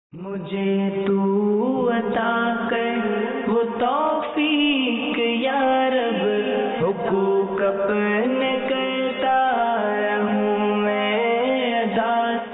मुझे तू अता कर वो तौफीक या रब, हुकूक अपने करता रहूं मैं अदा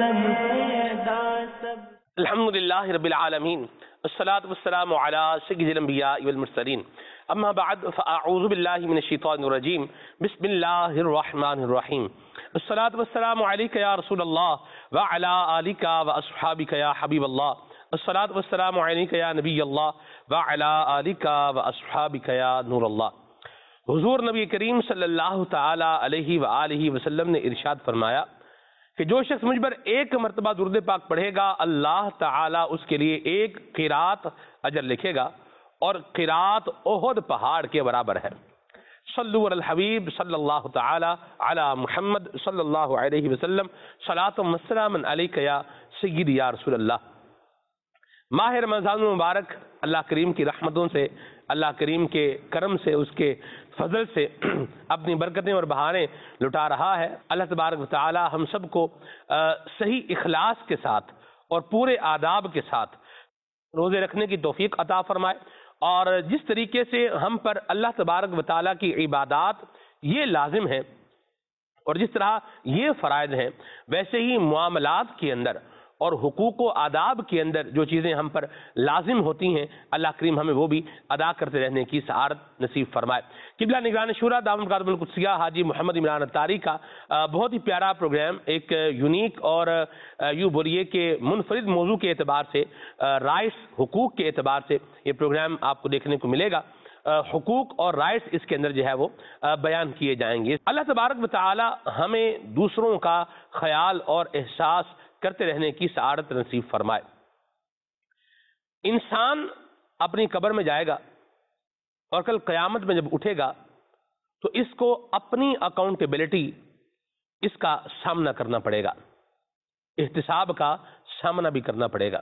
सब। अल्हम्दुलिल्लाहि रब्बिल आलमीन, अस्सलातु वस्सलामु अला सय्यिदिल अंबिया वल मुरसलीन, अम्मा बाद फ़अऊज़ु बिल्लाहि मिनश शैतानिर रजीम, बिस्मिल्लाहिर रहमानिर रहीम। अस्सलातु वस्सलामु अलैका या रसूलल्लाह व अला आलिका व अस्हाबिका या हबीबल्लाह, अस्सलातु वस्सलामु अलैका या नबियल्लाह व अला आलिका व अस्हाबिका या नूरल्लाह। हुज़ूर नबी करीम सल्लल्लाहु तआला अलैहि व आलिहि वसल्लम ने इरशाद फरमाया कि जो शख्स मुझ पर एक मरतबा दुरूद पाक पढ़ेगा, अल्लाह ताला उसके लिए एक क़िरात अजर लिखेगा और क़िरात ओहद पहाड़ के बराबर है। सल्लु अलल हबीब सल्लल्लाहु ताला अला मुहम्मद सल्लल्लाहु अलैहि वसल्लम, सलातुम व सलामुन अलैका या सय्यिदी या रसूलल्लाह। माह रमज़ान मुबारक अल्लाह करीम की रहमतों से, अल्लाह करीम के करम से, उसके फजल से अपनी बरकतें और बहारें लुटा रहा है। अल्लाह तबारक व तआला हम सबको सही इखलास के साथ और पूरे आदाब के साथ रोज़े रखने की तौफीक अता फरमाए, और जिस तरीके से हम पर अल्लाह तबारक व तआला की इबादत ये लाजिम है और जिस तरह ये फ़राइज़ हैं, वैसे ही मुआमलात के अंदर और हुकूक व आदाब के अंदर जो चीज़ें हम पर लाजिम होती हैं, अल्लाह करीम हमें वो भी अदा करते रहने की सआदत नसीब फरमाए। किबला निगरान शूरा दामन कातबुल कुद्सिया हाजी मोहम्मद इमरान अत्तारी का बहुत ही प्यारा प्रोग्राम, एक यूनिक और यूँ बोलिए कि मुनफरिद मौजू के एतबार से, राइट्स हुकूक के एतबार से ये प्रोग्राम आपको देखने को मिलेगा। हुकूक और राइट्स इसके अंदर जो है वो बयान किए जाएंगे। अल्लाह तबारक व तआला हमें दूसरों का ख्याल और एहसास करते रहने की सआदत नसीब फरमाए। इंसान अपनी कब्र में जाएगा और कल क़यामत में जब उठेगा तो इसको अपनी अकाउंटेबिलिटी, इसका सामना करना पड़ेगा, एहतिसाब का सामना भी करना पड़ेगा।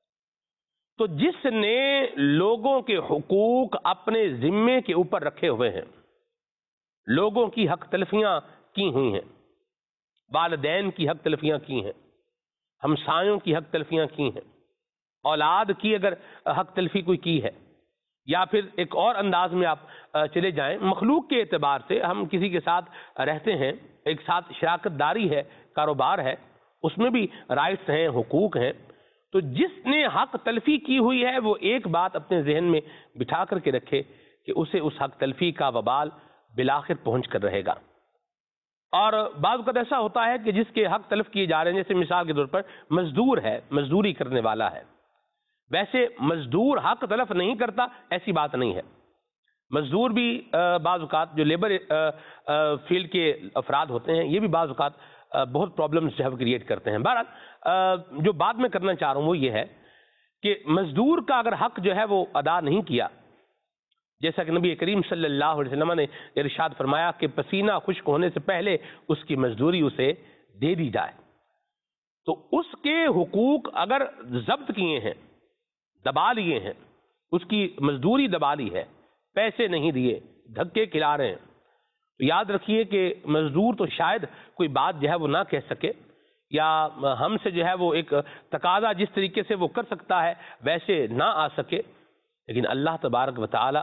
तो जिसने लोगों के हुकूक अपने जिम्मे के ऊपर रखे हुए हैं, लोगों की हक तलफियां की हुई हैं, वालिदैन की हक तलफियां की हैं, हमसायों की हक तलफियां की हैं, औलाद की अगर हक तलफी कोई की है, या फिर एक और अंदाज में आप चले जाएं, मखलूक के एतबार से हम किसी के साथ रहते हैं, एक साथ शराकत दारी है, कारोबार है, उसमें भी राइट्स हैं, हुकूक हैं। तो जिसने हक तलफी की हुई है वो एक बात अपने जहन में बिठा करके रखे कि उसे उस हक तलफी का वबाल बिलाखिर पहुंच कर रहेगा। और बाज़ वक़्त ऐसा होता है कि जिसके हक तलफ किए जा रहे हैं, जैसे मिसाल के तौर पर मजदूर है, मजदूरी करने वाला है, वैसे मजदूर हक तलफ नहीं करता ऐसी बात नहीं है। मजदूर भी बाज़ वक़्त जो लेबर फील्ड के अफराद होते हैं, ये भी बाज़ वक़्त बहुत प्रॉब्लम्स जो है क्रिएट करते हैं। बहरहाल जो बात मैं करना चाह रहा हूँ वो ये है कि मजदूर का अगर हक जो है वो अदा नहीं किया, जैसा कि नबी करीम सल्लल्लाहु अलैहि वसल्लम ने इरशाद फरमाया कि पसीना खुश्क होने से पहले उसकी मजदूरी उसे दे दी जाए, तो उसके हुकूक अगर जब्त किए हैं, दबा लिए हैं, उसकी मजदूरी दबा ली है, पैसे नहीं दिए, धक्के खिला रहे हैं, तो याद रखिए कि मजदूर तो शायद कोई बात जो है वो ना कह सके, या हमसे जो है वो एक तकाजा जिस तरीके से वो कर सकता है वैसे ना आ सके, लेकिन अल्लाह तबारक व तआला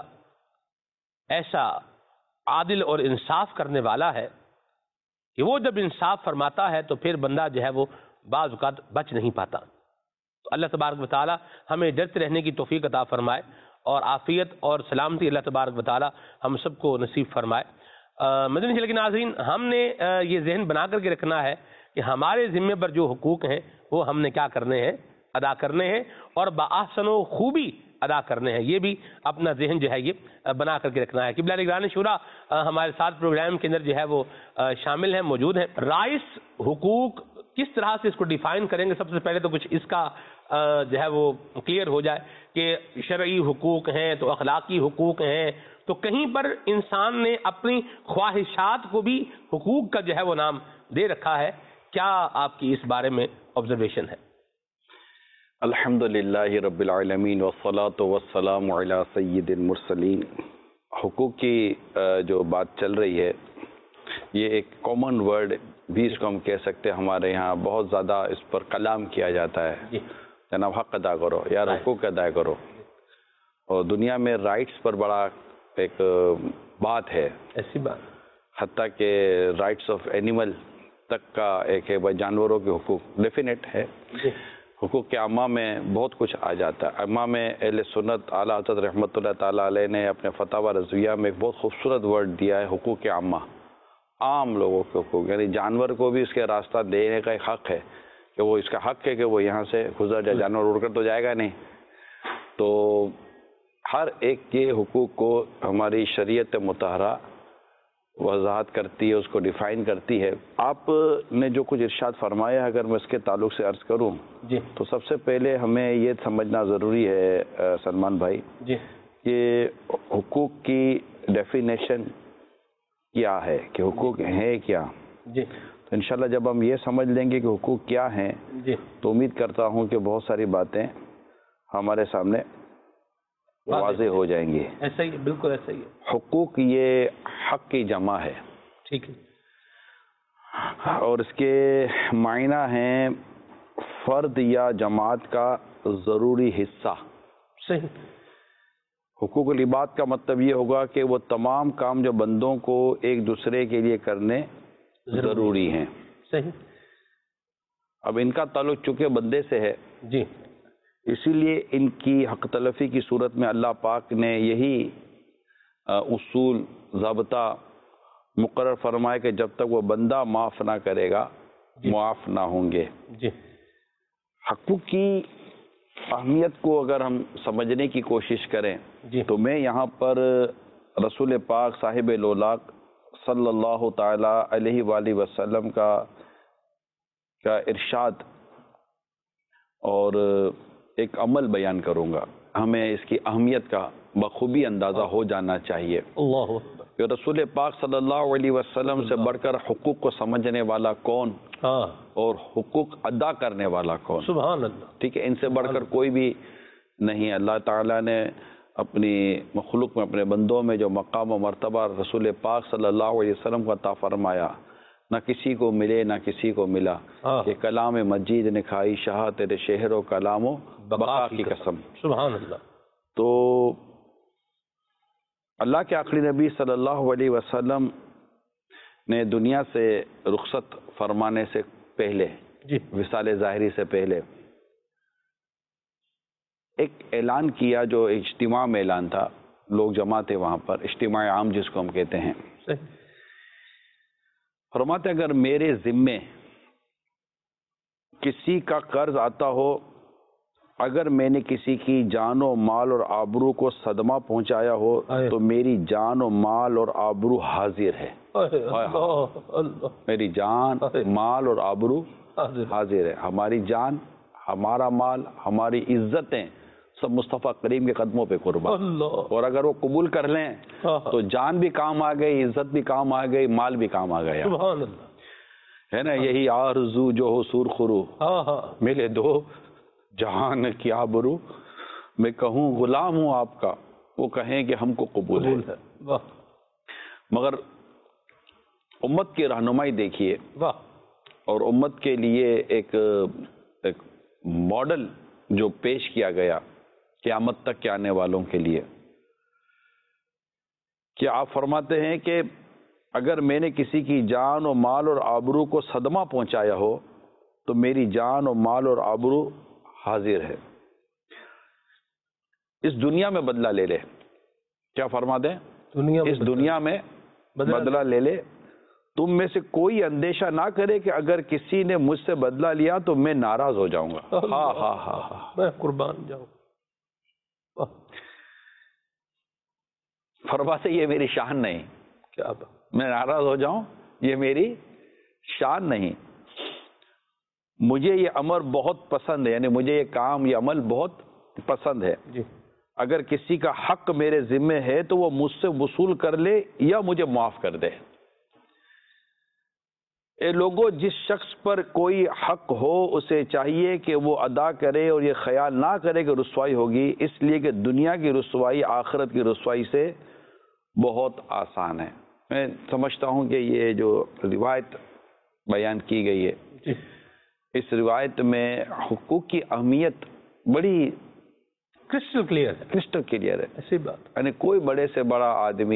ऐसा आदिल और इंसाफ करने वाला है कि वो जब इंसाफ फरमाता है तो फिर बंदा जो है वो बाज़ औक़ात बच नहीं पाता। तो अल्लाह तबारक व तआला हमें डरते रहने की तौफीक अता फरमाए और आफ़ियत और सलामती अल्लाह तबारक व तआला हम सबको नसीब फरमाए। मदनी चैनल के नाज़रीन, हमने ये जहन बना करके रखना है कि हमारे ज़िम्मे पर जो हुकूक हैं वो हमने क्या करने हैं, अदा करने हैं, और बआहसन खूबी अदा करने हैं। ये भी अपना जहन जो है ये बना करके रखना है। किबला निगरान शूरा हमारे साथ प्रोग्राम के अंदर जो है वो शामिल हैं, मौजूद हैं। राइट्स, हुकूक किस तरह से इसको डिफाइन करेंगे, सबसे पहले तो कुछ इसका जो है वो क्लियर हो जाए कि शरई हुकूक हैं तो अखलाकी हुकूक हैं, तो कहीं पर इंसान ने अपनी ख्वाहिशात को भी हुकूक का जो है वो नाम दे रखा है। क्या आपकी इस बारे में ऑब्जर्वेशन है? अल्हम्दुलिल्लाहि रब्बिल आलमीन वस्सलातु वस्सलामु अला सय्यिदिल मुरसलीन। हुकूक की जो बात चल रही है, ये एक कॉमन वर्ड भी इसको हम कह सकते हैं। हमारे यहाँ बहुत ज़्यादा इस पर कलाम किया जाता है। جناب حق ادا کرو یار، حقوق ادا کرو. اور دنیا میں رائٹس پر بڑا ایک بات ہے، ایسی بات، حتیٰ کہ رائٹس آف اینیمل تک کا ایک ہے، بھائی جانوروں کے حقوق ڈیفینیٹ ہے. حقوق کے عامہ میں بہت کچھ آ جاتا ہے. عامہ میں اہل سنت اعلیٰ حضرت رحمۃ اللہ تعالیٰ علیہ نے اپنے فتاوی رضویہ میں ایک بہت خوبصورت ورڈ دیا ہے، حقوق کے عامہ، عام لوگوں کے حقوق. یعنی جانور کو بھی اس کے راستہ دینے کا ایک حق ہے، کہ وہ اس کا حق ہے کہ وہ یہاں سے گزر جائے. جانور اڑ کر تو جائے گا نہیں. تو ہر ایک کے حقوق کو ہماری شریعت مطہرہ وضاحت کرتی ہے، اس کو ڈیفائن کرتی ہے. آپ نے جو کچھ ارشاد فرمایا، اگر میں اس کے تعلق سے عرض کروں جی، تو سب سے پہلے ہمیں یہ سمجھنا ضروری ہے سلمان بھائی جی، کہ حقوق کی ڈیفینیشن کیا ہے، کہ حقوق ہیں کیا. جی، تو انشاءاللہ جب ہم یہ سمجھ لیں گے کہ حقوق کیا ہیں، جی، تو امید کرتا ہوں کہ بہت ساری باتیں ہمارے سامنے واضح ہو جائیں گی. ایسا ہی، بالکل ایسا ہی ہے. حقوق یہ حق کی جمع ہے، ٹھیک ہے، اور اس کے معنی ہیں فرد یا جماعت کا ضروری حصہ. صحیح. حقوق العباد کا مطلب یہ ہوگا کہ وہ تمام کام جو بندوں کو ایک دوسرے کے لیے کرنے ضروری ہیں. صحیح. اب ان کا تعلق چونکہ بندے سے ہے، جی، اسی لیے ان کی حق تلفی کی صورت میں اللہ پاک نے یہی اصول ضابطہ مقرر فرمائے کہ جب تک وہ بندہ معاف نہ کرے گا معاف نہ ہوں گے. جی، حقوق کی اہمیت کو اگر ہم سمجھنے کی کوشش کریں جی، تو میں یہاں پر رسول پاک صاحب لولاق صلی اللہ تعالی علیہ وآلہ وسلم کا ارشاد اور ایک عمل بیان کروں گا. ہمیں اس کی اہمیت کا بخوبی اندازہ ہو جانا چاہیے اللہ کہ رسول پاک صلی اللہ علیہ وسلم سے بڑھ کر حقوق کو سمجھنے والا کون اور حقوق ادا کرنے والا کون. سبحان اللہ. ٹھیک ہے، ان سے بڑھ کر کوئی بھی نہیں. اللہ تعالیٰ نے اپنی مخلوق میں، اپنے بندوں میں جو مقام و مرتبہ رسول پاک صلی اللہ علیہ وسلم کو عطا فرمایا، نہ کسی کو ملے نہ کسی کو ملا. کہ کلام مجید نے کھائی شاہ تیرے شہر و کلام و بقا کی قسم. سبحان اللہ. تو اللہ کے آخری نبی صلی اللہ علیہ وسلم نے دنیا سے رخصت فرمانے سے پہلے، جی، وصال ظاہری سے پہلے، ایک اعلان کیا جو اجتماع میں اعلان تھا. لوگ جمع تھے وہاں پر، اجتماع عام جس کو ہم کہتے ہیں. فرماتے اگر میرے ذمے کسی کا قرض آتا ہو، اگر میں نے کسی کی جان و مال اور آبرو کو صدمہ پہنچایا ہو تو میری جان و مال اور آبرو حاضر ہے. میری جان، مال اور آبرو حاضر ہے. ہماری جان، ہمارا مال، ہماری عزتیں سب مصطفیٰ کریم کے قدموں پہ قربان. اور اگر وہ قبول کر لیں تو جان بھی کام آ گئی، عزت بھی کام آ گئی، مال بھی کام آ گیا. سبحان اللہ. ہے نا، یہی آرزو جو ہو سور خرو ملے دو جہان کی آبرو. میں کہوں غلام ہوں آپ کا، وہ کہیں کہ ہم کو قبول ہے. مگر امت کی رہنمائی دیکھیے، اور امت کے لیے ایک ماڈل جو پیش کیا گیا قیامت تک کے آنے والوں کے لیے، کہ آپ فرماتے ہیں کہ اگر میں نے کسی کی جان و مال اور آبرو کو صدمہ پہنچایا ہو تو میری جان و مال اور آبرو حاضر ہے. اس دنیا میں بدلہ لے لے. کیا فرماتے ہیں؟ اس دنیا میں بدلہ لے لے. تم میں سے کوئی اندیشہ نہ کرے کہ اگر کسی نے مجھ سے بدلہ لیا تو میں ناراض ہو جاؤں گا. ہاں ہاں ہاں، میں قربان جاؤں. فرماتے یہ میری شان نہیں. کیا میں ناراض ہو جاؤں؟ یہ میری شان نہیں. مجھے یہ امر بہت پسند ہے، یعنی مجھے یہ کام، یہ عمل بہت پسند ہے. جی، اگر کسی کا حق میرے ذمے ہے تو وہ مجھ سے وصول کر لے یا مجھے معاف کر دے. اے لوگوں، جس شخص پر کوئی حق ہو اسے چاہیے کہ وہ ادا کرے اور یہ خیال نہ کرے کہ رسوائی ہوگی، اس لیے کہ دنیا کی رسوائی آخرت کی رسوائی سے بہت آسان ہے. میں سمجھتا ہوں کہ یہ جو روایت بیان کی گئی ہے، اس روایت میں حقوق کی اہمیت बड़ी क्रिस्टल क्लियर है ऐसी बात। यानी कोई बड़े से बड़ा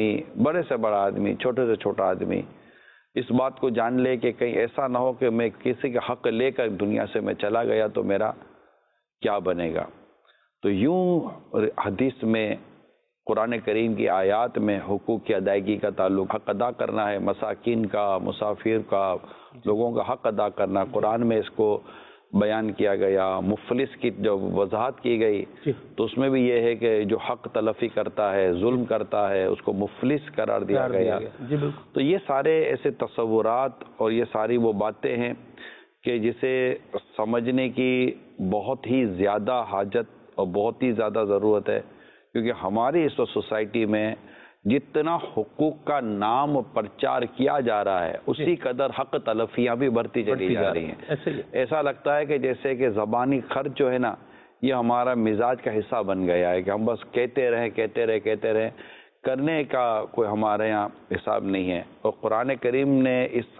आदमी, छोटे से छोटा आदमी इस बात को जान ले कि कहीं ऐसा ना हो कि मैं किसी का हक लेकर दुनिया से मैं चला गया तो मेरा क्या बनेगा। तो यूं हदीस में, कुरान करीम की आयत में हुकूक की अदायगी का ताल्लुक, हक अदा करना है, मसाकिन का, मुसाफिर का, लोगों का हक अदा करना, कुरान में इसको बयान किया गया। मुफलिस की जो वजाहत की गई तो उसमें भी ये है कि जो हक तलफी करता है, जुल्म करता है, उसको मुफलिस करार दिया गया। तो ये सारे ऐसे तसव्वुरात और ये सारी वो बातें हैं कि जिसे समझने की बहुत ही ज़्यादा हाजत और बहुत ही ज़्यादा ज़रूरत है, क्योंकि हमारी इस सोसाइटी में जितना हुकूक का नाम प्रचार किया जा रहा है उसी कदर हक तलफियाँ भी बढ़ती चली जा रही हैं। ऐसा लगता है कि जैसे कि ज़बानी खर्च जो है ना, ये हमारा मिजाज का हिस्सा बन गया है कि हम बस कहते रहें, करने का कोई हमारे यहाँ हिसाब नहीं है। और कुरान करीम ने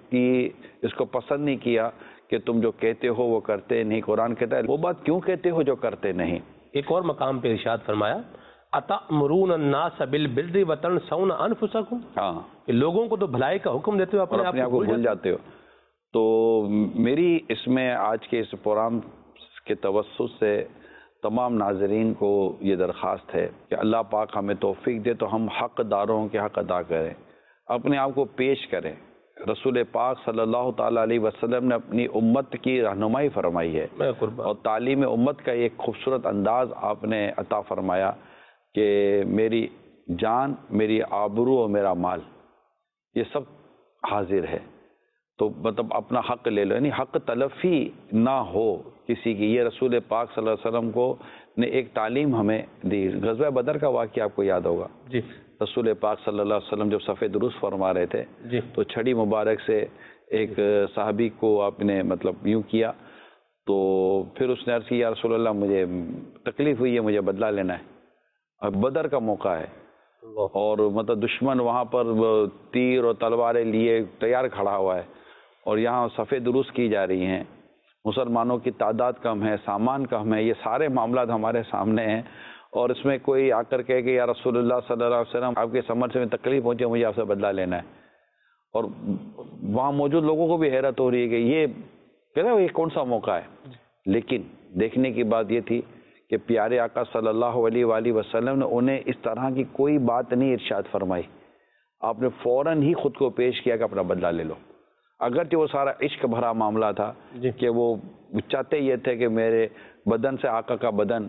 इसको पसंद नहीं किया कि तुम जो कहते हो वो करते नहीं। कुरान कहता है वो बात क्यों कहते हो जो करते नहीं। एक और मकाम पे इरशाद फरमाया, अतअमुरून अन्नास बिल बिर्रि व तनसौना अनफुसकुम। हाँ, कि लोगों को तो भलाई का हुक्म देते हो, अपने आप को भूल जाते हो। तो मेरी इसमें आज के इस प्रोग्राम के तवस्सुस से तमाम नाजरीन को ये दरख्वास्त है कि अल्लाह पाक हमें तौफीक दे तो हम हक़दारों के हक़ अदा करें, अपने आप को पेश करें। रसूल पाक सल्लल्लाहु ताला अलैहि वसल्लम ने अपनी उम्मत की रहनुमाई फरमाई है और तालीम उम्मत का एक खूबसूरत अंदाज आपने अता फरमाया कि मेरी जान, मेरी आबरू और मेरा माल ये सब हाजिर है, तो मतलब अपना हक ले लो, यानी हक तलफी ना हो किसी की। ये रसूल पाक सल्लल्लाहु अलैहि वसल्लम को ने एक तालीम हमें दी। ग़ज़वा बदर का वाक़या आपको याद होगा जी। रसूल पाक सल्लल्लाहु अलैहि वसल्लम जब सफ़े दुरुस्त फरमा रहे थे जी, तो छड़ी मुबारक से एक सहाबी को आपने मतलब यूँ किया, तो फिर उसने अर्ज़ की, या रसूल अल्लाह मुझे तकलीफ़ हुई है, मुझे बदला लेना है। अब बदर का मौका है और मतलब दुश्मन वहाँ पर तीर और तलवारें लिए तैयार खड़ा हुआ है और यहाँ सफ़े दुरुस्त की जा रही हैं, मुसलमानों की तादाद कम है, सामान कम है, ये सारे मामला हमारे सामने हैं। और इसमें कोई आकर कहे कि या रसूलुल्लाह सल्लल्लाहु अलैहि वसल्लम आपके समझ में तकलीफ पहुंची, मुझे आपसे बदला लेना है। और वहाँ मौजूद लोगों को भी हैरत हो रही है कि ये कौन सा मौका है। लेकिन देखने की बात ये थी कि प्यारे आका सल्लल्लाहु अलैहि वसल्लम ने उन्हें इस तरह की कोई बात नहीं इरशाद फरमाई। आपने फ़ौरन ही खुद को पेश किया कि अपना बदला ले लो। अगरचे वो सारा इश्क भरा मामला था कि वो चाहते ये थे कि मेरे बदन से आका का बदन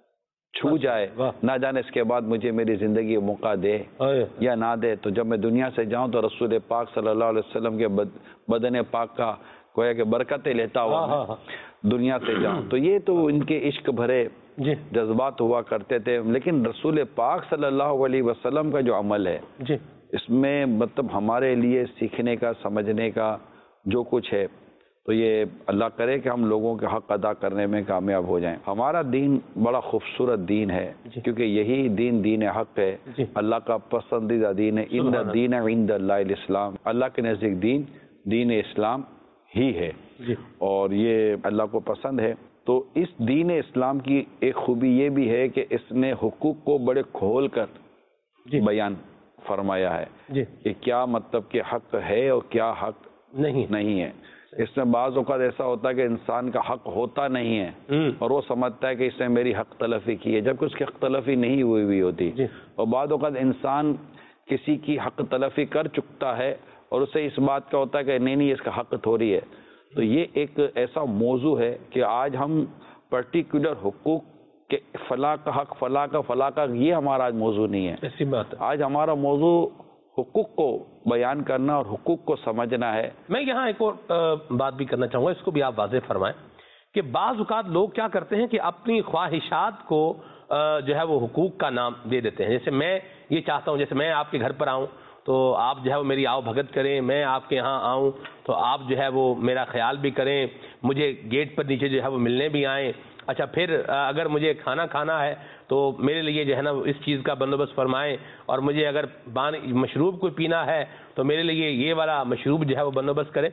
छू जाए, ना जाने इसके बाद मुझे मेरी ज़िंदगी मौका दे या ना दे। तो जब मैं दुनिया से जाऊं तो रसूल पाक सल्लल्लाहु अलैहि वसल्लम के बदन पाक का गोया कि बरकतें लेता हुआ मैं दुनिया से जाऊं। तो ये तो इनके इश्क भरे जज्बात हुआ करते थे। लेकिन रसूल पाक सल्लल्लाहु अलैहि वसल्लम का जो अमल है जी, इसमें मतलब हमारे लिए सीखने का, समझने का जो कुछ है, तो ये अल्लाह करे कि हम लोगों के हक़ अदा करने में कामयाब हो जाएं। हमारा दीन बड़ा खूबसूरत दीन है क्योंकि यही दीन हक़ है, अल्लाह का पसंदीदा दीन है। इन्न दीन इंदल्लाहिल इस्लाम, अल्लाह के नज़दीक दीन इस्लाम ही है और ये अल्लाह को पसंद है। तो इस दीन इस्लाम की एक खूबी ये भी है कि इसने हुकूक को बड़े खोल कर बयान फरमाया है कि क्या मतलब कि हक़ है और क्या हक़ नहीं है। इसमें बाज़ औक़ात ऐसा होता है कि इंसान का हक़ होता नहीं है और वो समझता है कि इसने मेरी हक़ तलफ़ी की है, जबकि उसकी हक़ तलफ़ी नहीं हुई होती। और बाज़ औक़ात इंसान किसी की हक़ तलफ़ी कर चुकता है और उसे इस बात का होता है कि नहीं इसका हक़ थोड़ी है। तो ये एक ऐसा मौजू है कि आज हम पर्टिकुलर हुकूक के फ़लाँ का हक़, फ़लाँ का ये हमारा आज मौजू नहीं है। ऐसी बात है। आज हमारा मौजू हुकूक को बयान करना और हुकूक को समझना है। मैं यहाँ एक और बात भी करना चाहूँगा, इसको भी आप वाज़ेह फरमाएं कि बाज़ औक़ात लोग क्या करते हैं कि अपनी ख्वाहिशात को जो है वो हुकूक का नाम दे देते हैं। जैसे मैं ये चाहता हूँ, जैसे मैं आपके घर पर आऊँ तो आप जो है वो मेरी आओ भगत करें, मैं आपके यहाँ आऊँ तो आप जो है वो मेरा ख्याल भी करें, मुझे गेट पर नीचे जो है वो मिलने भी आएँ। अच्छा, फिर अगर मुझे खाना खाना है तो मेरे लिए जो है ना इस चीज़ का बंदोबस्त फरमाएं, और मुझे अगर मशरूब कोई पीना है तो मेरे लिए ये वाला मशरूब जो है वो बंदोबस्त करें।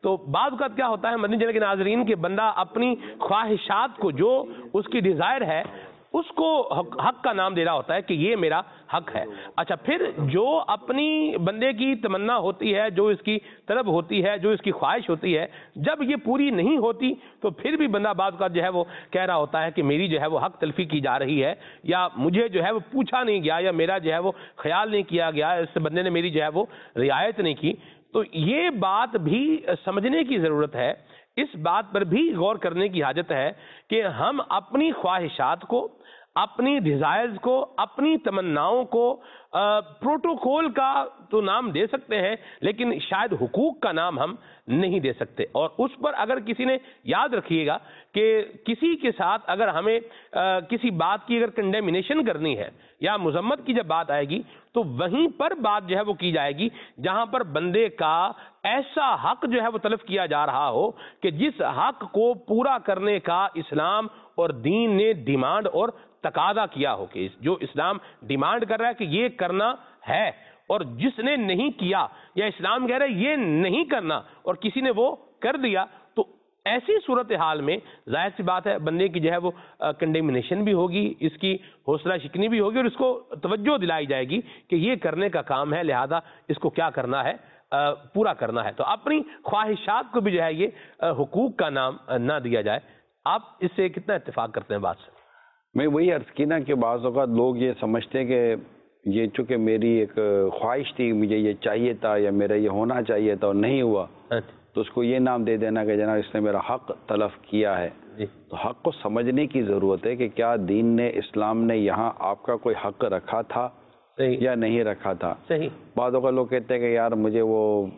تو بعض اوقات کیا ہوتا ہے مدنی چینل کے ناظرین کہ بندہ اپنی خواہشات کو، جو اس کی ڈیزائر ہے، اس کو حق کا نام دے رہا ہوتا ہے کہ یہ میرا حق ہے۔ اچھا، پھر جو اپنی بندے کی تمنا ہوتی ہے، جو اس کی طلب ہوتی ہے، جو اس کی خواہش ہوتی ہے، جب یہ پوری نہیں ہوتی تو پھر بھی بندہ بعض کا جو ہے وہ کہہ رہا ہوتا ہے کہ میری جو ہے وہ حق تلفی کی جا رہی ہے، یا مجھے جو ہے وہ پوچھا نہیں گیا، یا میرا جو ہے وہ خیال نہیں کیا گیا، اس بندے نے میری جو ہے وہ رعایت نہیں کی۔ تو یہ بات بھی سمجھنے کی ضرورت ہے، اس بات پر بھی غور کرنے کی حاجت ہے کہ ہم اپنی خواہشات کو، اپنی ڈیزائرز کو، اپنی تمناؤں کو پروٹوکول کا تو نام دے سکتے ہیں، لیکن شاید حقوق کا نام ہم نہیں دے سکتے۔ اور اس پر اگر کسی نے، یاد رکھیے گا کہ کسی کے ساتھ اگر ہمیں کسی بات کی اگر کنڈیمنیشن کرنی ہے یا مذمت کی جب بات آئے گی تو وہیں پر بات جو ہے وہ کی جائے گی جہاں پر بندے کا ایسا حق جو ہے وہ تلف کیا جا رہا ہو کہ جس حق کو پورا کرنے کا اسلام اور دین نے ڈیمانڈ اور تقاضا کیا ہو، کہ جو اسلام ڈیمانڈ کر رہا ہے کہ یہ کرنا ہے، اور جس نے نہیں کیا، یا اسلام کہہ رہا ہے یہ نہیں کرنا اور کسی نے وہ کر دیا، تو ایسی صورتحال میں ظاہر سی بات ہے بندے کی جو ہے وہ کنڈیمنیشن بھی ہوگی، اس کی حوصلہ شکنی بھی ہوگی، اور اس کو توجہ دلائی جائے گی کہ یہ کرنے کا کام ہے، لہذا اس کو کیا کرنا ہے، پورا کرنا ہے۔ تو اپنی خواہشات کو بھی جو ہے یہ حقوق کا نام نہ دیا جائے۔ آپ اس سے کتنا اتفاق کرتے ہیں بات سے؟ میں وہی عرض کی نا کہ بعض اوقات لوگ یہ سمجھتے ہیں کہ یہ چونکہ میری ایک خواہش تھی، مجھے یہ چاہیے تھا یا میرا یہ ہونا چاہیے تھا اور نہیں ہوا، تو اس کو یہ نام دے دینا کہ جناب اس نے میرا حق تلف کیا ہے۔ تو حق کو سمجھنے کی ضرورت ہے کہ کیا دین نے، اسلام نے یہاں آپ کا کوئی حق رکھا تھا یا نہیں رکھا تھا۔ بعض اوقات لوگ کہتے ہیں کہ یار مجھے وہ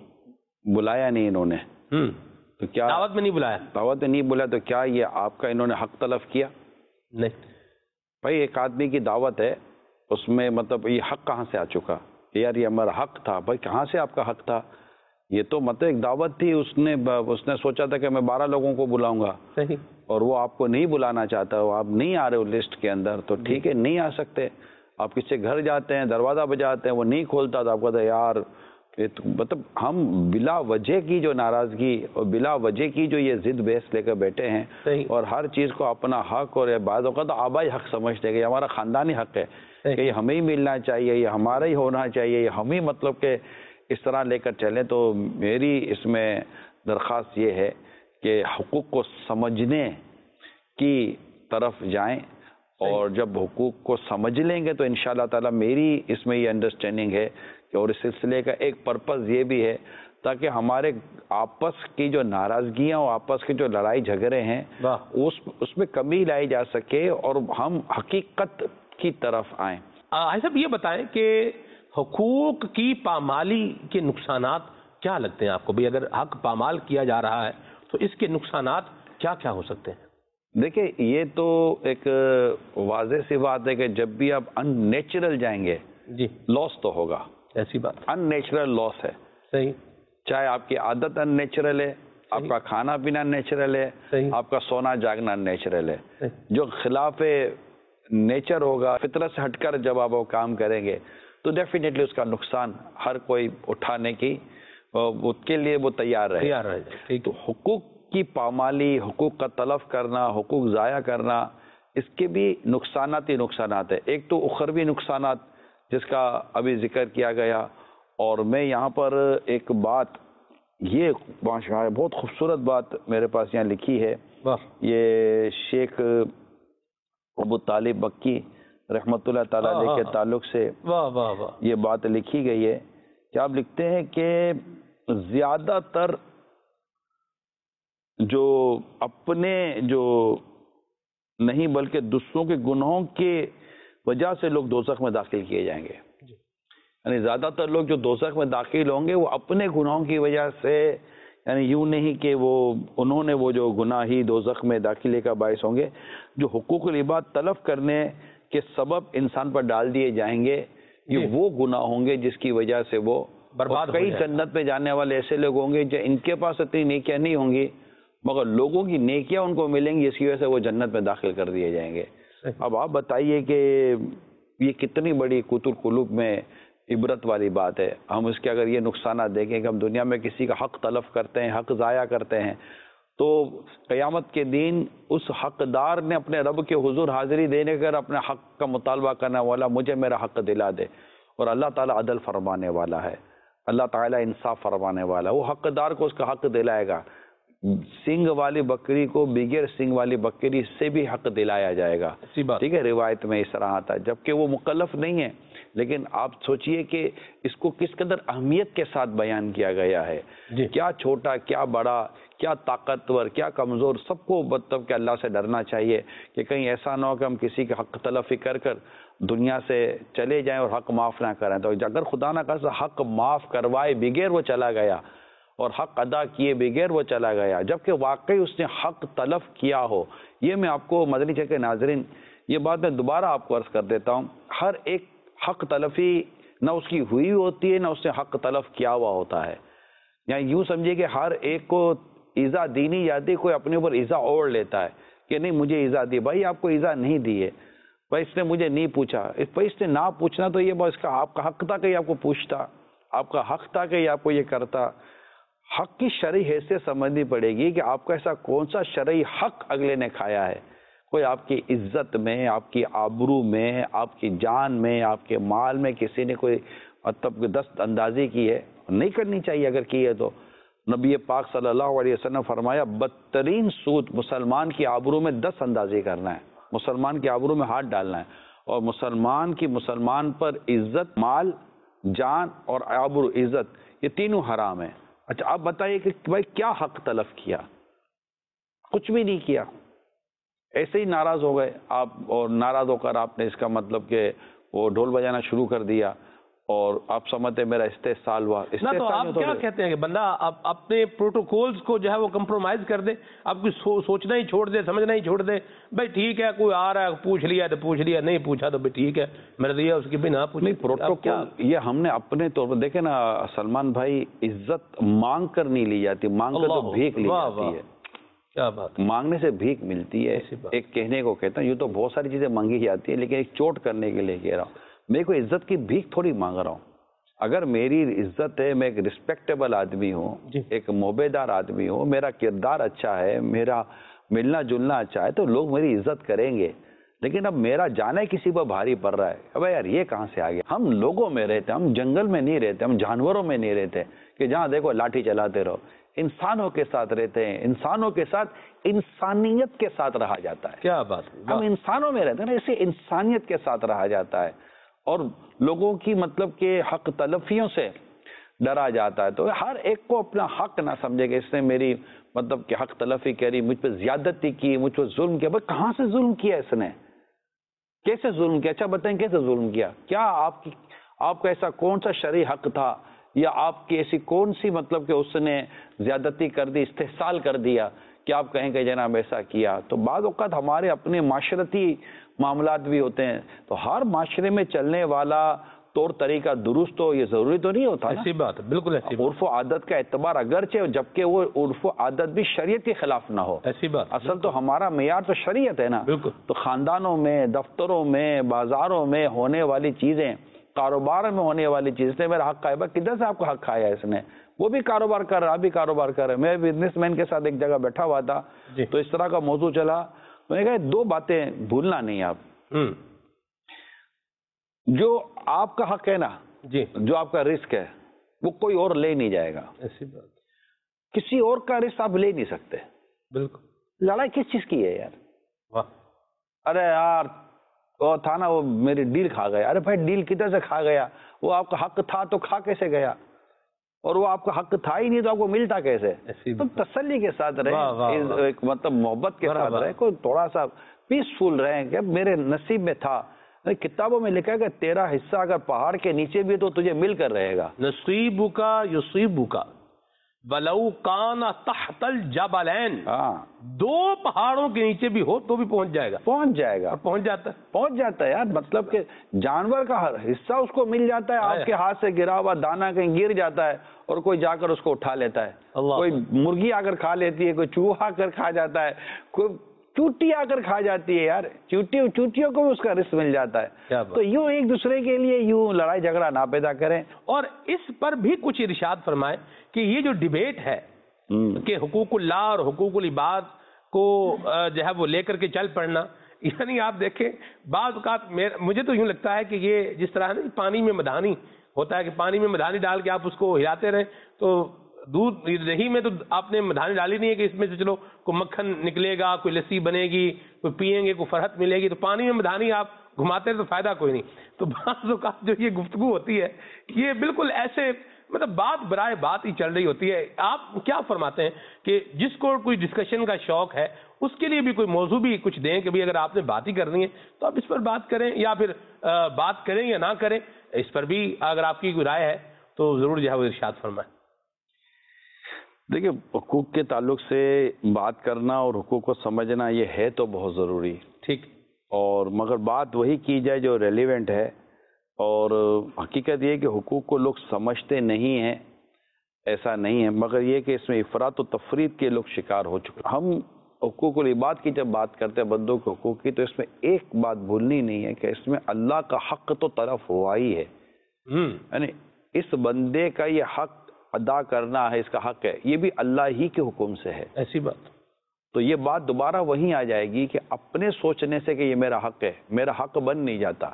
بلایا نہیں انہوں نے، تو کیا دعوت میں نہیں بلایا، دعوت میں نہیں بلایا، تو کیا یہ آپ کا انہوں نے حق تلف کیا؟ نہیں بھائی، ایک آدمی کی دعوت ہے، اس میں مطلب یہ حق کہاں سے آ چکا؟ یار یہ ہمارا حق تھا۔ بھائی کہاں سے آپ کا حق تھا؟ یہ تو مطلب ایک دعوت تھی، اس نے سوچا تھا کہ میں 12 لوگوں کو بلاؤں گا، اور وہ آپ کو نہیں بلانا چاہتا، وہ آپ نہیں آ رہے ہو لسٹ کے اندر، تو ٹھیک ہے، نہیں آ سکتے۔ آپ کسی گھر جاتے ہیں، دروازہ بجاتے ہیں، وہ نہیں کھولتا، تو آپ کہتے ہیں یار مطلب ہم بلا وجہ کی جو ناراضگی اور بلا وجہ کی جو یہ ضد بحث لے کر بیٹھے ہیں، اور ہر چیز کو اپنا حق، اور بعض اوقات آبائی حق سمجھتے ہیں کہ یہ ہمارا خاندانی حق ہے، کہ یہ ہمیں ہی ملنا چاہیے، یہ ہمارا ہی ہونا چاہیے، یہ ہم ہی مطلب کہ اس طرح لے کر چلیں۔ تو میری اس میں درخواست یہ ہے کہ حقوق کو سمجھنے کی طرف جائیں، اور جب حقوق کو سمجھ لیں گے تو انشاءاللہ تعالی میری اس میں یہ انڈرسٹینڈنگ ہے، اور اس سلسلے کا ایک پرپز یہ بھی ہے تاکہ ہمارے آپس کی جو ناراضگیاں اور آپس کے جو لڑائی جھگڑے ہیں اس میں کمی لائی جا سکے، اور ہم حقیقت کی طرف آئیں۔ صاحب یہ بتائیں کہ حقوق کی پامالی کے نقصانات کیا لگتے ہیں آپ کو؟ بھی اگر حق پامال کیا جا رہا ہے تو اس کے نقصانات کیا کیا ہو سکتے ہیں؟ دیکھیں، یہ تو ایک واضح سی بات ہے کہ جب بھی آپ ان نیچرل جائیں گے، جی، لاس تو ہوگا، ایسی بات، ان نیچرل لاس ہے، صحیح، چاہے آپ کی عادت ان نیچرل ہے، آپ کا کھانا پینا نیچرل ہے، آپ کا سونا جاگنا نیچرل ہے، جو خلاف نیچر ہوگا، فطرت سے ہٹ کر جب آپ وہ کام کریں گے تو ڈیفینیٹلی اس کا نقصان ہر کوئی اٹھانے کی اس کے لیے وہ تیار رہے۔ تو حقوق کی پامالی، حقوق کا تلف کرنا، حقوق ضائع کرنا، اس کے بھی نقصانات ہی نقصانات ہیں۔ ایک تو اخروی نقصانات جس کا ابھی ذکر کیا گیا، اور میں یہاں پر ایک بات، یہ بہت خوبصورت بات میرے پاس یہاں لکھی ہے، یہ شیخ ابو طالب مکی رحمۃ اللہ تعالی علیہ کے تعلق سے یہ بات لکھی گئی ہے کہ آپ لکھتے ہیں کہ زیادہ تر جو اپنے جو نہیں بلکہ دوسروں کے گناہوں کے وجہ سے لوگ دوزخ میں داخل کیے جائیں گے، یعنی زیادہ تر لوگ جو دوزخ میں داخل ہوں گے وہ اپنے گناہوں کی وجہ سے، یعنی یوں نہیں کہ انہوں نے وہ جو گناہ ہی دوزخ میں داخلے کا باعث ہوں گے، جو حقوق العباد تلف کرنے کے سبب انسان پر ڈال دیے جائیں گے، یہ وہ گناہ ہوں گے جس کی وجہ سے وہ برباد، کئی جنت میں جانے والے ایسے لوگ ہوں گے جو ان کے پاس اتنی نیکیاں نہیں ہوں گی مگر لوگوں کی نیکیاں ان کو ملیں گی، اس کی وجہ سے وہ جنت میں داخل کر دیے جائیں گے۔ اب آپ بتائیے کہ یہ کتنی بڑی قوت القلوب میں عبرت والی بات ہے. ہم اس کے اگر یہ نقصانات دیکھیں کہ ہم دنیا میں کسی کا حق تلف کرتے ہیں, حق ضائع کرتے ہیں, تو قیامت کے دن اس حقدار نے اپنے رب کے حضور حاضری دینے کر اپنے حق کا مطالبہ کرنا والا مجھے میرا حق دلا دے. اور اللہ تعالیٰ عدل فرمانے والا ہے, اللہ تعالیٰ انصاف فرمانے والا ہے. وہ حقدار کو اس کا حق دلائے گا. سنگ والی بکری کو بغیر سنگ والی بکری سے بھی حق دلایا جائے گا. ٹھیک ہے, روایت میں اس طرح آتا ہے, جبکہ وہ مکلف نہیں ہے. لیکن آپ سوچئے کہ اس کو کس قدر اہمیت کے ساتھ بیان کیا گیا ہے. کیا چھوٹا, کیا بڑا, کیا طاقتور, کیا کمزور, سب کو مطلب کہ اللہ سے ڈرنا چاہیے کہ کہیں ایسا نہ ہو کہ ہم کسی کے حق تلفی کر دنیا سے چلے جائیں اور حق معاف نہ کریں. تو اگر خدا نہ خواستہ حق معاف کروائے بغیر وہ چلا گیا اور حق ادا کیے بغیر وہ چلا گیا, جبکہ واقعی اس نے حق تلف کیا ہو. یہ میں آپ کو مدنی چینل کے ناظرین یہ بات میں دوبارہ آپ کو عرض کر دیتا ہوں, ہر ایک حق تلفی نہ اس کی ہوئی ہوتی ہے نہ اس نے حق تلف کیا ہوا ہوتا ہے. یعنی یوں سمجھیے کہ ہر ایک کو ایذا دینی جاتی, کوئی اپنے اوپر ایذا اوڑھ لیتا ہے کہ نہیں مجھے ایذا دی. بھائی آپ کو ایذا نہیں دی ہے, بھائی اس نے مجھے نہیں پوچھا. بھائی اس نے نہ پوچھنا تو یہ اس کا آپ کا حق تھا کہ یہ آپ کو پوچھتا, آپ کا حق تھا کہ یہ آپ کو یہ کرتا. حق کی شرعی حیثیت سمجھنی پڑے گی کہ آپ کا ایسا کون سا شرعی حق اگلے نے کھایا ہے. کوئی آپ کی عزت میں, آپ کی آبرو میں, آپ کی جان میں, آپ کے مال میں کسی نے کوئی مطلب دست اندازی کی ہے, نہیں کرنی چاہیے. اگر کی ہے تو نبی پاک صلی اللہ علیہ وسلم فرمایا بدترین سود مسلمان کی آبرو میں دست اندازی کرنا ہے, مسلمان کی آبرو میں ہاتھ ڈالنا ہے. اور مسلمان پر عزت, مال, جان اور آبرو, عزت, یہ تینوں حرام ہیں. اچھا آپ بتائیے کہ بھائی کیا حق تلف کیا؟ کچھ بھی نہیں کیا, ایسے ہی ناراض ہو گئے آپ, اور ناراض ہو کر آپ نے اس کا مطلب کہ وہ ڈھول بجانا شروع کر دیا اور آپ سمجھتے میرا استحصال ہوا. تو آپ کیا کہتے ہیں کہ بندہ اپنے پروٹوکولز کو جو ہے وہ کمپرومائز کر دے, آپ کو سوچنا ہی چھوڑ دے, سمجھنا ہی چھوڑ دے. بھائی ٹھیک ہے, کوئی آ رہا ہے پوچھ لیا تو پوچھ لیا, نہیں پوچھا تو ٹھیک ہے, میرا دیا اس کی بھی نہ پوچھ. پروٹوکول یہ ہم نے اپنے طور پر دیکھیں نا سلمان بھائی, عزت مانگ کر نہیں لی جاتی, مانگ کر تو بھیک لی جاتی ہے. کیا بات, مانگنے سے بھیک ملتی ہے. ایک کہنے کو کہتا ہوں, یوں تو بہت ساری چیزیں مانگی جاتی ہیں لیکن ایک چوٹ کرنے کے لیے کہہ رہا ہوں. میں کوئی عزت کی بھیک تھوڑی مانگ رہا ہوں. اگر میری عزت ہے, میں ایک رسپیکٹیبل آدمی ہوں, ایک موبیدار آدمی ہوں, میرا کردار اچھا ہے, میرا ملنا جلنا اچھا ہے, تو لوگ میری عزت کریں گے. لیکن اب میرا جانا کسی پر بھاری پڑ رہا ہے, اب یار یہ کہاں سے آ گیا. ہم لوگوں میں رہتے, ہم جنگل میں نہیں رہتے, ہم جانوروں میں نہیں رہتے کہ جہاں دیکھو لاٹھی چلاتے رہو. انسانوں کے ساتھ رہتے ہیں, انسانوں کے ساتھ انسانیت کے ساتھ رہا جاتا ہے. کیا بات, ہم انسانوں میں رہتے ہیں نا, اسے انسانیت کے ساتھ رہا جاتا ہے اور لوگوں کی مطلب کہ حق تلفیوں سے ڈرا جاتا ہے. تو ہر ایک کو اپنا حق نہ سمجھے کہ اس نے میری مطلب کہ حق تلفی کری, مجھ پہ زیادتی کی, مجھ پہ ظلم کیا. بھائی کہاں سے ظلم کیا اس نے, کیسے ظلم کیا؟ اچھا بتائیں کیسے ظلم کیا؟ کیا آپ کا ایسا کون سا شرعی حق تھا, یا آپ کی ایسی کون سی مطلب کہ اس نے زیادتی کر دی, استحصال کر دیا کہ آپ کہیں کہ جناب ایسا کیا. تو بعض اوقات ہمارے اپنے معاشرتی معاملات بھی ہوتے ہیں, تو ہر معاشرے میں چلنے والا طور طریقہ درست ہو یہ ضروری تو نہیں ہوتا. ایسی بات, بالکل ایسی بات. عرف و عادت کا اعتبار اگرچہ جبکہ وہ عرف و عادت بھی شریعت کے خلاف نہ ہو, ایسی بات. اصل تو ہمارا معیار تو شریعت ہے نا. بالکل. تو خاندانوں میں, دفتروں میں, بازاروں میں ہونے والی چیزیں, کاروبار میں ہونے والی چیز نے میرا حق کھایا. کدھر سے آپ کو حق کھایا اس نے؟ وہ بھی کاروبار کر رہا, آپ بھی کاروبار کر رہے. میں بزنس مین کے ساتھ ایک جگہ بیٹھا ہوا تھا, تو اس طرح کا موضوع چلا. میں نے کہا دو باتیں بھولنا نہیں آپ, جو آپ کا حق ہے نا, جو آپ کا رزق ہے, وہ کوئی اور لے نہیں جائے گا. ایسی بات, کسی اور کا رزق آپ لے نہیں سکتے. بالکل. لڑائی کس چیز کی ہے یار؟ واہ, ارے یار وہ تھا نا, وہ میری ڈیل کھا گیا. ارے بھائی ڈیل کدھر سے کھا گیا؟ وہ آپ کا حق تھا تو کھا کیسے گیا؟ اور وہ آپ کا حق تھا ہی نہیں تو آپ کو ملتا کیسے؟ تو تسلی کے ساتھ رہے, ایک مطلب محبت کے ساتھ رہے, کوئی تھوڑا سا پیسفل رہے کہ میرے نصیب میں تھا. کتابوں میں لکھا ہے کہ تیرا حصہ اگر پہاڑ کے نیچے بھی تو تجھے مل کر رہے گا. نصیبک یصیبک ولو کان تحت الجبلین, دو پہاڑوں کے نیچے بھی ہو تو بھی پہنچ جائے گا. پہنچ جائے گا, اور پہنچ جاتا ہے یار. مطلب کہ جانور کا ہر حصہ اس کو مل جاتا ہے. آپ کے ہاتھ سے گرا ہوا دانا کہیں گر جاتا ہے اور کوئی جا کر اس کو اٹھا لیتا ہے. کوئی مرغی آ کر کھا لیتی ہے, کوئی چوہا آ کر کھا جاتا ہے, کوئی چوٹی آ کر کھا جاتی ہے یار، چوٹیوں کو بھی اس کا رزق مل جاتا ہے. تو یوں ایک دوسرے کے لیے یوں لڑائی جھگڑا نہ پیدا کریں. اور اس پر بھی کچھ ارشاد فرمائے کہ یہ جو ڈیبیٹ ہے کہ حقوق اللہ اور حقوق العباد کو جو ہے وہ لے کر کے چل پڑنا، یعنی آپ دیکھیں بعض اوقات مجھے تو یوں لگتا ہے کہ یہ جس طرح ہے نا پانی میں مدھانی ہوتا ہے کہ پانی میں مدھانی ڈال کے آپ اس کو ہلاتے رہیں تو دودھ دہی میں تو آپ نے مدھانی ڈالی نہیں ہے کہ اس میں سے چلو کوئی مکھن نکلے گا، کوئی لسی بنے گی، کوئی پیئیں گے، کوئی فرحت ملے گی. تو پانی میں مدھانی آپ گھماتے ہیں تو فائدہ کوئی نہیں. تو بعض اوقات جو یہ گفتگو ہوتی ہے یہ بالکل ایسے مطلب بات برائے بات ہی چل رہی ہوتی ہے. آپ کیا فرماتے ہیں کہ جس کو کوئی ڈسکشن کا شوق ہے اس کے لیے بھی کوئی موضوع بھی کچھ دیں کہ اگر آپ نے بات ہی کرنی ہے تو آپ اس پر بات کریں، یا پھر بات کریں یا نہ کریں، اس پر بھی اگر آپ کی کوئی رائے ہے تو ضرور جو ہے وہ ارشاد فرمائیں. دیکھیں، حقوق کے تعلق سے بات کرنا اور حقوق کو سمجھنا یہ ہے تو بہت ضروری، ٹھیک، اور مگر بات وہی کی جائے جو ریلیونٹ ہے. اور حقیقت یہ کہ حقوق کو لوگ سمجھتے نہیں ہیں، ایسا نہیں ہے، مگر یہ کہ اس میں افراط و تفریط کے لوگ شکار ہو چکے. ہم حقوق العباد کی جب بات کرتے ہیں بندوں کے حقوق کی، تو اس میں ایک بات بھولنی نہیں ہے کہ اس میں اللہ کا حق تو طرف ہوا ہی ہے. یعنی اس بندے کا یہ حق ادا کرنا ہے، اس کا حق ہے، یہ بھی اللہ ہی کے حکم سے ہے. ایسی بات تو یہ بات دوبارہ وہیں آ جائے گی کہ اپنے سوچنے سے کہ یہ میرا حق ہے، میرا حق بن نہیں جاتا.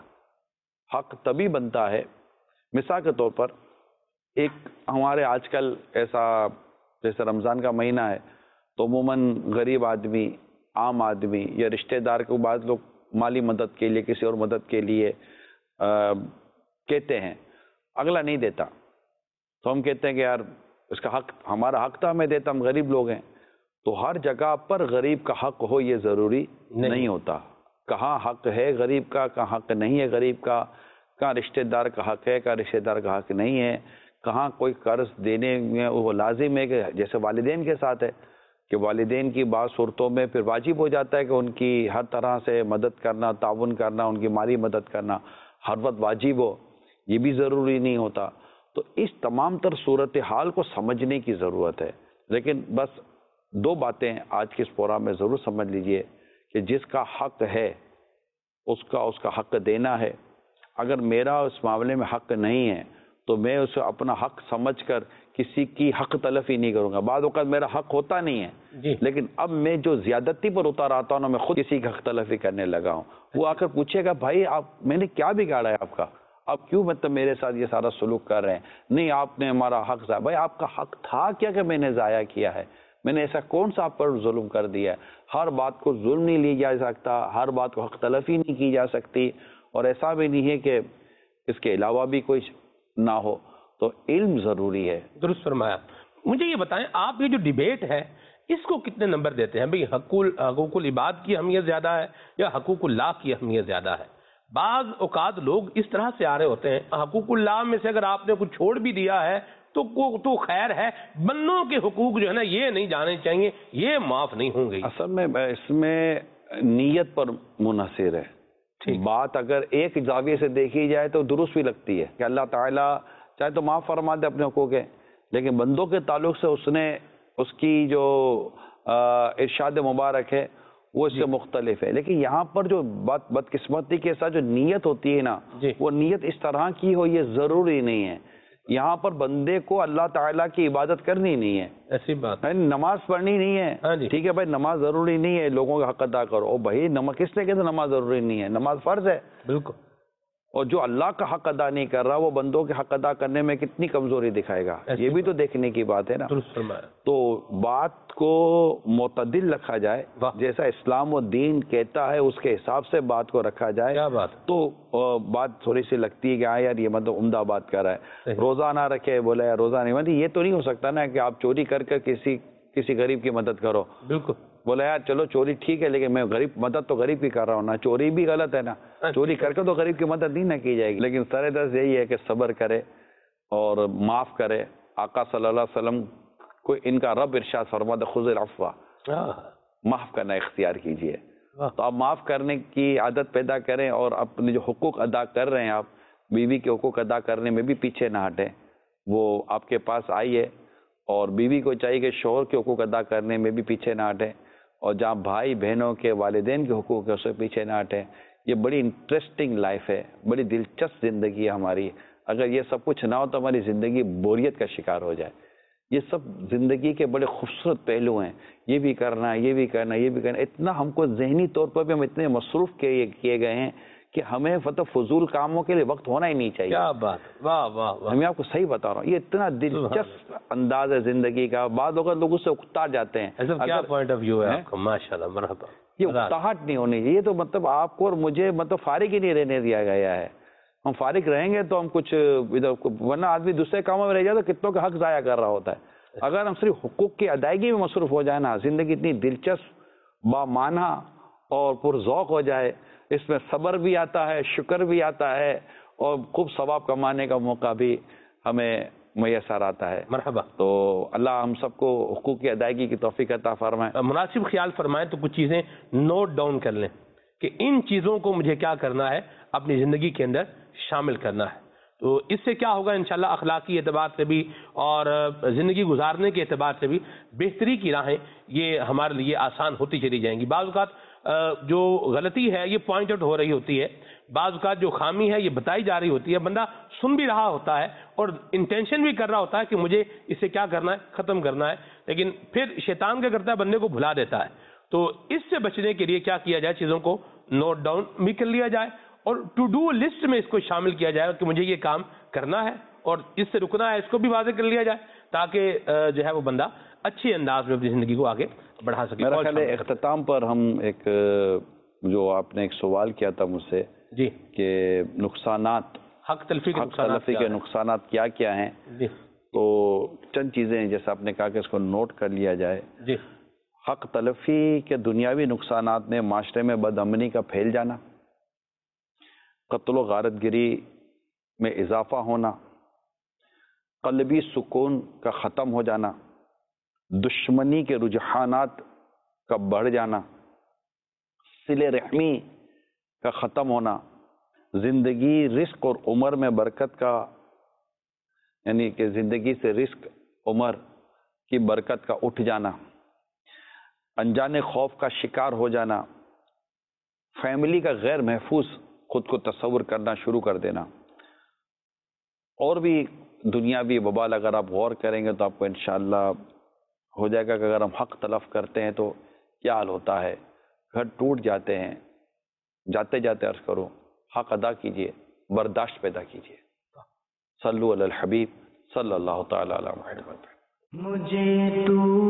حق تبھی بنتا ہے. مثال کے طور پر ایک ہمارے آج کل ایسا جیسے رمضان کا مہینہ ہے تو عموماً غریب آدمی، عام آدمی یا رشتہ دار کو بعض لوگ مالی مدد کے لیے، کسی اور مدد کے لیے کہتے ہیں، اگلا نہیں دیتا تو ہم کہتے ہیں کہ یار اس کا حق، ہمارا حق تھا ہمیں دیتا، ہم غریب لوگ ہیں. تو ہر جگہ پر غریب کا حق ہو یہ ضروری نہیں ہوتا. کہاں حق ہے غریب کا، کہاں حق نہیں ہے غریب کا، کہاں رشتہ دار کا حق ہے، کہاں رشتہ دار کا حق نہیں ہے، کہاں کوئی قرض دینے میں وہ لازم ہے کہ جیسے والدین کے ساتھ ہے کہ والدین کی بعض صورتوں میں پھر واجب ہو جاتا ہے کہ ان کی ہر طرح سے مدد کرنا، تعاون کرنا، ان کی مالی مدد کرنا ہر وقت واجب ہو، یہ بھی ضروری نہیں ہوتا. تو اس تمام تر صورتحال کو سمجھنے کی ضرورت ہے. لیکن بس دو باتیں آج کے اس پروگرام میں ضرور سمجھ لیجئے کہ جس کا حق ہے اس کا حق دینا ہے. اگر میرا اس معاملے میں حق نہیں ہے تو میں اسے اپنا حق سمجھ کر کسی کی حق تلفی نہیں کروں گا. بعض اوقات میرا حق ہوتا نہیں ہے لیکن اب میں جو زیادتی پر اتار آتا ہوں نا، میں خود کسی کی حق تلفی کرنے لگا ہوں. وہ آ کر پوچھے گا بھائی میں نے کیا بگاڑا ہے آپ کا، آپ کیوں مطلب میرے ساتھ یہ سارا سلوک کر رہے ہیں؟ نہیں آپ نے ہمارا حق ضائع. بھائی آپ کا حق تھا کیا کہ میں نے ضائع کیا ہے؟ میں نے ایسا کون سا آپ پر ظلم کر دیا ہے؟ ہر بات کو ظلم نہیں لیا جا سکتا، ہر بات کو حق تلفی نہیں کی جا سکتی، اور ایسا بھی نہیں ہے کہ اس کے علاوہ بھی کوئی نہ ہو. تو علم ضروری ہے. درست فرمایا. مجھے یہ بتائیں آپ یہ جو ڈیبیٹ ہے اس کو کتنے نمبر دیتے ہیں؟ بھئی حقوق العباد کی اہمیت زیادہ ہے یا حقوق اللہ کی اہمیت زیادہ ہے؟ بعض اوقات لوگ اس طرح سے آ رہے ہوتے ہیں حقوق اللہ میں سے اگر آپ نے کچھ چھوڑ بھی دیا ہے تو خیر ہے، بندوں کے حقوق جو ہے نا یہ نہیں جانے چاہیے، یہ معاف نہیں ہوں گے. اصل میں اس میں نیت پر منحصر ہے. بات اگر ایک زاویے سے دیکھی جائے تو درست بھی لگتی ہے کہ اللہ تعالیٰ چاہے تو معاف فرما دے اپنے حقوق ہے، لیکن بندوں کے تعلق سے اس کی جو ارشاد مبارک ہے وہ اس سے مختلف ہے. لیکن یہاں پر جو بدقسمتی کے ساتھ جو نیت ہوتی ہے نا، وہ نیت اس طرح کی ہو یہ ضروری نہیں ہے. یہاں پر بندے کو اللہ تعالیٰ کی عبادت کرنی نہیں ہے، ایسی بات نماز پڑھنی نہیں ہے. ٹھیک ہے بھائی نماز ضروری نہیں ہے، لوگوں کا حق ادا کرو. بھائی کس نے کہا نماز ضروری نہیں ہے؟ نماز فرض ہے. بالکل. اور جو اللہ کا حق ادا نہیں کر رہا وہ بندوں کے حق ادا کرنے میں کتنی کمزوری دکھائے گا، یہ بھی تو دیکھنے کی بات ہے نا. تو بات کو معتدل رکھا جائے، جیسا اسلام و دین کہتا ہے اس کے حساب سے بات کو رکھا جائے. تو بات تھوڑی سی لگتی ہے کہ ہاں یار یہ مطلب عمدہ بات کر رہا ہے. روزہ نہ رکھے بولا یار روزہ نہیں، مطلب یہ تو نہیں ہو سکتا نا کہ آپ چوری کر کسی غریب کی مدد کرو. بالکل. بولا یار چلو چوری ٹھیک ہے لیکن میں مدد تو غریب کی کر رہا ہوں نا، چوری بھی غلط ہے نا. چوری کر کے تو غریب کی مدد نہیں نہ کی جائے گی. لیکن سر درد یہی ہے کہ صبر کرے اور معاف کرے. آقا صلی اللہ علیہ وسلم کو ان کا رب ارشاد فرماتا خذ العفو، معاف کرنا اختیار کیجئے. تو آپ معاف کرنے کی عادت پیدا کریں اور اپنے جو حقوق ادا کر رہے ہیں آپ بیوی کے حقوق ادا کرنے میں بھی پیچھے نہ ہٹیں. وہ آپ کے پاس آئی ہے اور بیوی کو چاہیے کہ شوہر کے حقوق ادا کرنے میں بھی پیچھے نہ ہٹیں. اور جہاں بھائی بہنوں کے والدین کے حقوق ہے اس سے پیچھے نہ ہٹیں. یہ بڑی انٹرسٹنگ لائف ہے, بڑی دلچسپ زندگی ہے ہماری. اگر یہ سب کچھ نہ ہو تو ہماری زندگی بوریت کا شکار ہو جائے. یہ سب زندگی کے بڑے خوبصورت پہلو ہیں, یہ بھی کرنا, یہ بھی کرنا, یہ بھی کرنا. اتنا ہم کو ذہنی طور پر بھی ہم اتنے مصروف کیے گئے ہیں کہ ہمیں فضول کاموں کے لیے وقت ہونا ہی نہیں چاہیے. کیا بات, واہ واہ واہ. میں آپ کو صحیح بتا رہا ہوں, یہ اتنا دلچسپ انداز ہے زندگی کا. بعض اوقات لوگ اس سے اکتا جاتے ہیں. ایسا کیا پوائنٹ آف ویو ہے آپ کا, ماشاءاللہ, مرحبا. یہ اکتاہٹ نہیں ہونی چاہیے. یہ تو مطلب آپ کو اور مجھے مطلب فارغ ہی نہیں رہنے دیا گیا ہے. ہم فارغ رہیں گے تو ہم کچھ ادھر, ورنہ آدمی دوسرے کاموں میں رہ جائے تو کتنوں کا حق ضائع کر رہا ہوتا ہے. اگر ہم صرف حقوق کی ادائیگی میں مصروف ہو جائے نا, زندگی اتنی دلچسپ, بامعنی اور پرذوق ہو جائے. اس میں صبر بھی آتا ہے, شکر بھی آتا ہے, اور خوب ثواب کمانے کا موقع بھی ہمیں میسر آتا ہے. مرحبا. تو اللہ ہم سب کو حقوق کی ادائیگی کی توفیق عطا فرمائے. مناسب خیال فرمائیں تو کچھ چیزیں نوٹ ڈاؤن کر لیں کہ ان چیزوں کو مجھے کیا کرنا ہے, اپنی زندگی کے اندر شامل کرنا ہے. تو اس سے کیا ہوگا انشاءاللہ, اخلاقی اعتبار سے بھی اور زندگی گزارنے کے اعتبار سے بھی بہتری کی راہیں یہ ہمارے لیے آسان ہوتی چلی جائیں گی. بعض اوقات جو غلطی ہے یہ پوائنٹ آؤٹ ہو رہی ہوتی ہے, بعض اوقات جو خامی ہے یہ بتائی جا رہی ہوتی ہے, بندہ سن بھی رہا ہوتا ہے اور انٹینشن بھی کر رہا ہوتا ہے کہ مجھے اسے کیا کرنا ہے, ختم کرنا ہے, لیکن پھر شیطان کیا کرتا ہے, بندے کو بھلا دیتا ہے. تو اس سے بچنے کے لیے کیا کیا جائے, چیزوں کو نوٹ ڈاؤن بھی کر لیا جائے اور ٹو ڈو لسٹ میں اس کو شامل کیا جائے کہ مجھے یہ کام کرنا ہے اور اس سے رکنا ہے, اس کو بھی واضح کر لیا جائے تاکہ جو ہے وہ بندہ اچھے انداز میں اپنی زندگی کو آگے بڑھا سکے. میرا خیال ہے اختتام پر ہم ایک, جو آپ نے ایک سوال کیا تھا مجھ سے جی کہ نقصانات, حق تلفی کے نقصانات کیا کیا ہیں, جی تو چند چیزیں ہیں جیسے آپ نے کہا کہ اس کو نوٹ کر لیا جائے. جی. حق تلفی کے دنیاوی نقصانات میں معاشرے میں بد امنی کا پھیل جانا, قتل و غارت گری میں اضافہ ہونا, قلبی سکون کا ختم ہو جانا, دشمنی کے رجحانات کا بڑھ جانا, صلہ رحمی کا ختم ہونا, زندگی, رزق اور عمر میں برکت کا, یعنی کہ زندگی سے رزق, عمر کی برکت کا اٹھ جانا, انجانے خوف کا شکار ہو جانا, فیملی کا غیر محفوظ خود کو تصور کرنا شروع کر دینا. اور بھی دنیاوی وبال اگر آپ غور کریں گے تو آپ کو انشاءاللہ ہو جائے گا کہ اگر ہم حق تلف کرتے ہیں تو کیا حال ہوتا ہے. گھر ٹوٹ جاتے ہیں. جاتے جاتے عرض کرو, حق ادا کیجئے, برداشت پیدا کیجئے. صلو علی الحبیب صلی اللہ تعالی علی محمد. مجھے تو